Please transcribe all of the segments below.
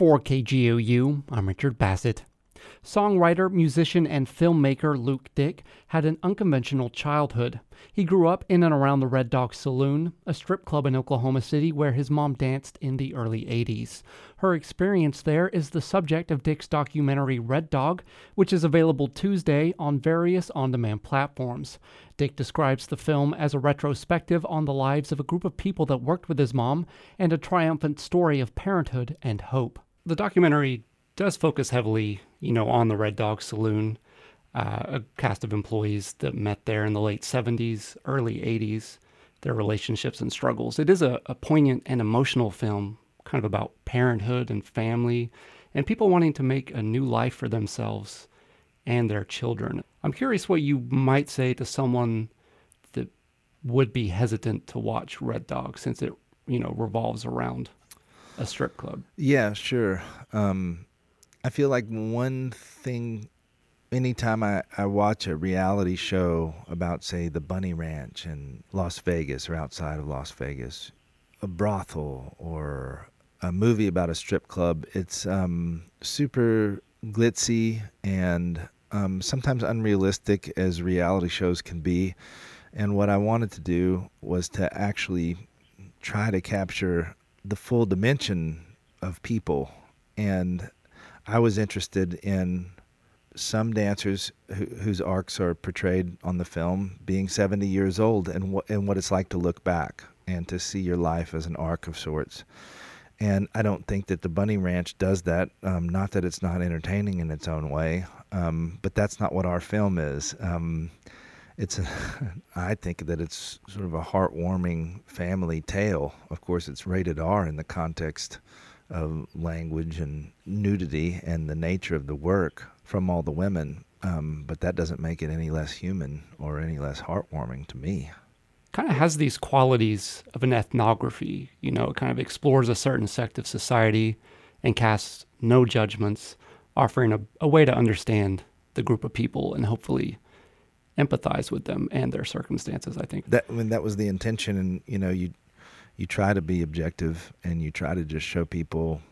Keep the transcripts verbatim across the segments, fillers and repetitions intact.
For K G O U, I'm Richard Bassett. Songwriter, musician, and filmmaker Luke Dick had an unconventional childhood. He grew up in and around the Red Dog Saloon, a strip club in Oklahoma City where his mom danced in the early eighties. Her experience there is the subject of Dick's documentary Red Dog, which is available Tuesday on various on-demand platforms. Dick describes the film as a retrospective on the lives of a group of people that worked with his mom and a triumphant story of parenthood and hope. The documentary does focus heavily, you know, on the Red Dog Saloon, uh, a cast of employees that met there in the late seventies, early eighties, their relationships and struggles. It is a, a poignant and emotional film, kind of about parenthood and family, and people wanting to make a new life for themselves and their children. I'm curious what you might say to someone that would be hesitant to watch Red Dog, since it, you know, revolves around a strip club. Yeah, sure. Um, I feel like one thing, anytime I, I watch a reality show about, say, the Bunny Ranch in Las Vegas or outside of Las Vegas, a brothel or a movie about a strip club, it's um, super glitzy and um, sometimes unrealistic as reality shows can be. And what I wanted to do was to actually try to capture the full dimension of people. And I was interested in some dancers who, whose arcs are portrayed on the film being seventy years old and, wh- and what it's like to look back and to see your life as an arc of sorts. And I don't think that the Bunny Ranch does that. Um, not that it's not entertaining in its own way, um, but that's not what our film is. Um, it's, a, I think that it's sort of a heartwarming family tale. Of course, it's rated R in the context of language and nudity and the nature of the work from all the women, um, but that doesn't make it any less human or any less heartwarming to me. Kind of has these qualities of an ethnography. You know, it kind of explores a certain sect of society and casts no judgments, offering a, a way to understand the group of people and hopefully empathize with them and their circumstances, I think. That, I mean, that was the intention, and, you know, you you try to be objective and you try to just show people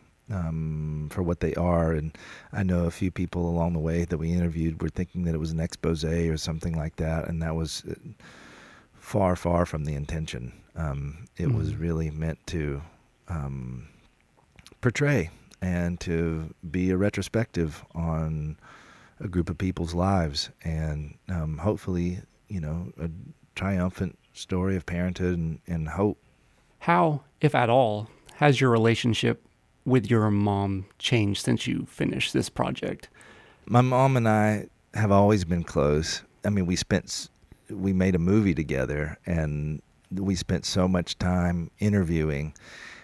um, for what they are. And I know a few people along the way that we interviewed were thinking that it was an expose or something like that, and that was far, far from the intention. Um, it mm-hmm. was really meant to um, portray and to be a retrospective on a group of people's lives, and um, hopefully, you know, a triumphant story of parenthood and, and hope. How, if at all, has your relationship with your mom changed since you finished this project? My mom and I have always been close. I mean, we spent, we made a movie together, and we spent so much time interviewing,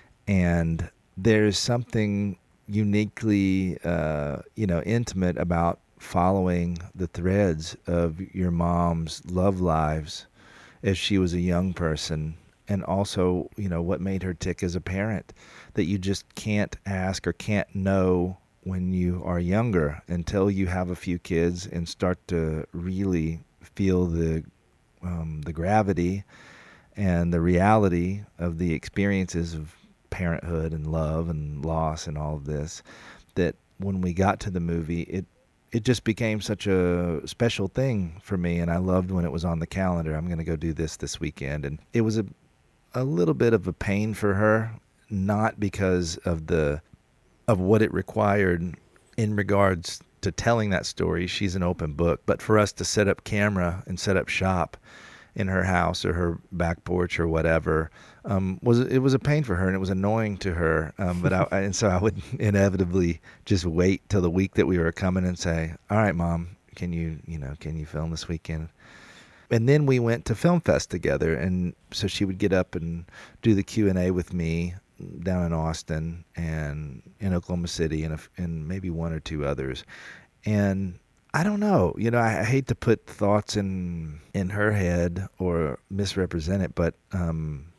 and there's something uniquely, uh, you know, intimate about following the threads of your mom's love lives as she was a young person, and also, you know, what made her tick as a parent that you just can't ask or can't know when you are younger until you have a few kids and start to really feel the um, the gravity and the reality of the experiences of parenthood and love and loss and all of this, that when we got to the movie, it it just became such a special thing for me, and I loved when it was on the calendar. I'm going to go do this this weekend, and it was a a little bit of a pain for her, not because of the of what it required in regards to telling that story. She's an open book, but for us to set up camera and set up shop in her house or her back porch or whatever, um, was it was a pain for her, and it was annoying to her. Um, but I, and so I would inevitably just wait till the week that we were coming and say, "All right, Mom, can you you know can you film this weekend?" And then we went to Film Fest together, and so she would get up and do the Q and A with me down in Austin and in Oklahoma City and, a, and maybe one or two others. And I don't know, you know, I, I hate to put thoughts in in her head or misrepresent it, but um,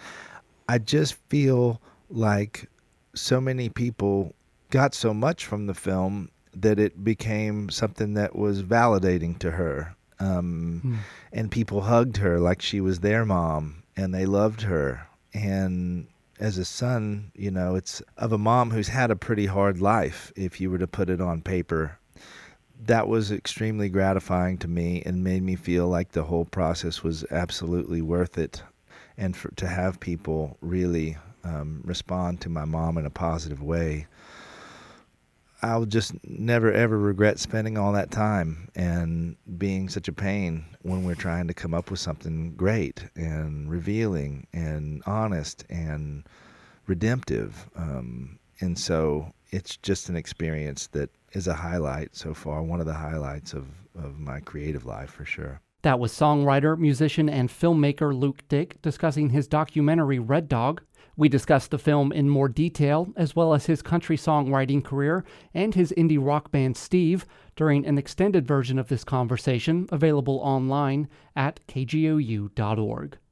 I just feel like so many people got so much from the film that it became something that was validating to her. Um, hmm. And people hugged her like she was their mom, and they loved her. And as a son, you know, it's of a mom who's had a pretty hard life, if you were to put it on paper. That was extremely gratifying to me and made me feel like the whole process was absolutely worth it. And for, to have people really um, respond to my mom in a positive way, I'll just never, ever regret spending all that time and being such a pain when we're trying to come up with something great and revealing and honest and redemptive. Um, and so it's just an experience that is a highlight so far, one of the highlights of, of my creative life for sure. That was songwriter, musician, and filmmaker Luke Dick discussing his documentary Red Dog. We discussed the film in more detail, as well as his country songwriting career and his indie rock band Steve, during an extended version of this conversation available online at k g o u dot org.